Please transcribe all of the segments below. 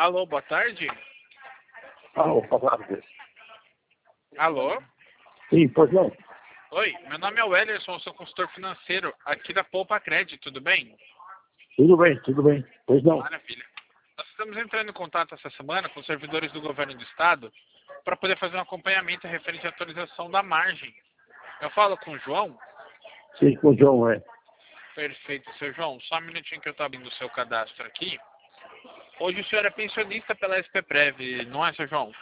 Alô, boa tarde. Alô, palavra. Alô? Sim, pois não. Oi, meu nome é Wellerson, sou consultor financeiro aqui da Poupa Crédito, tudo bem? Tudo bem, tudo bem. Pois não. Maravilha. Nós estamos entrando em contato essa semana com os servidores do governo do estado para poder fazer um acompanhamento referente à atualização da margem. Eu falo com o João? Sim, com o João, é. Perfeito, seu João. Só um minutinho que eu estou abrindo o seu cadastro aqui. Hoje o senhor é pensionista pela SPPrev, não é, seu João?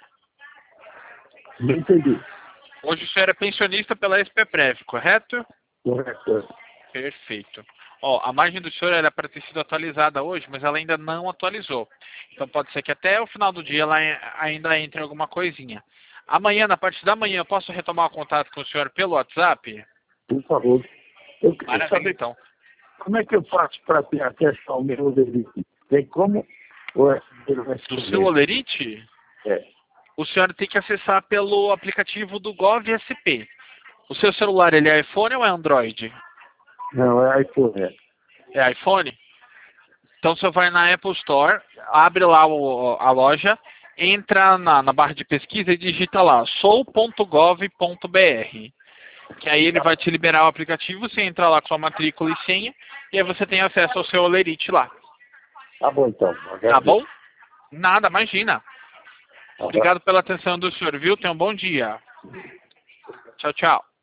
Não entendi. Hoje o senhor é pensionista pela SPPrev, correto? Correto. É. Perfeito. Ó, a margem do senhor era para ter sido atualizada hoje, mas ela ainda não atualizou. Então pode ser que até o final do dia ela ainda entre alguma coisinha. Amanhã, na parte da manhã, eu posso retomar o contato com o senhor pelo WhatsApp? Por favor. Eu queria Maravilha, saber então. como é que eu faço para ter acesso ao meu delito. Tem como? Ou é pelo Do seu SMS? Olerite, É. o senhor tem que acessar pelo aplicativo do GovSP. O seu celular, ele é iPhone ou é Android? Não, é iPhone, é. É iPhone? Então você vai na Apple Store, abre lá a loja, entra na barra de pesquisa e digita lá sou.gov.br. Que aí ele vai te liberar o aplicativo, você entra lá com sua matrícula e senha, e aí você tem acesso ao seu Olerite lá. Tá bom, então. Tá Agradeço. bom? Nada, imagina. Abraço. Obrigado pela atenção do senhor, viu? Tenha um bom dia. Tchau, tchau.